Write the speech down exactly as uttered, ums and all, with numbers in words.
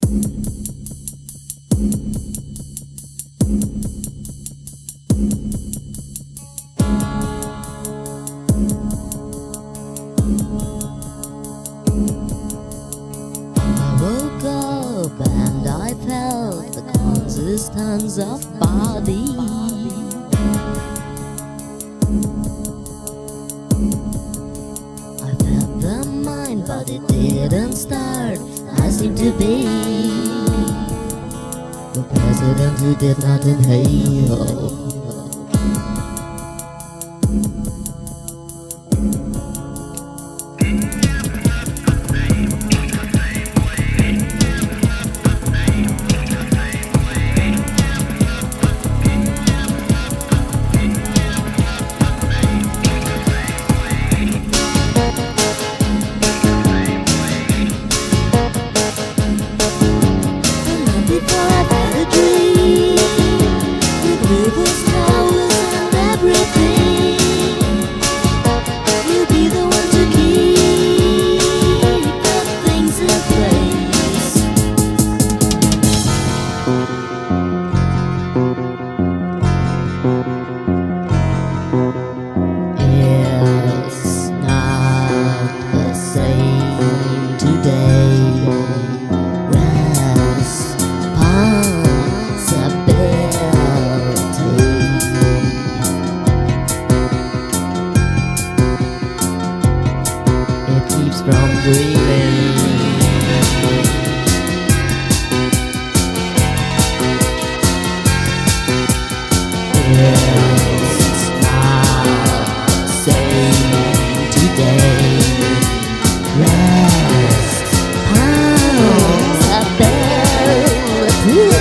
woke up and I felt the consistence of body. I felt the mind, but it didn't start. I seemed to be the president who did not inhale. It's not the same today. It keeps from breathing. It's not same today. Rest, responsibility.